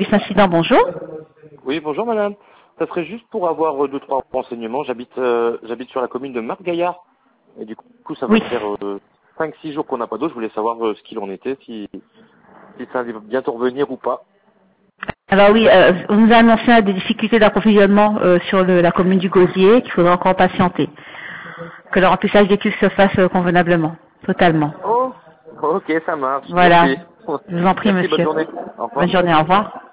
Service Incident, bonjour. Oui, bonjour madame. Ça serait juste pour avoir deux, trois renseignements. J'habite sur la commune de Margaillard. Et du coup, ça va Oui. faire 5-6 jours qu'on n'a pas d'eau. Je voulais savoir ce qu'il en était, si ça allait bientôt revenir ou pas. Alors oui, on nous a annoncé des difficultés d'approvisionnement sur la commune du Gosier, qu'il faudra encore patienter. Que le remplissage des cuves se fasse convenablement, totalement. Oh, ok, ça marche. Voilà. Merci. Je vous en prie, Merci, bonne monsieur. journée. Au revoir. Bonne journée, au revoir.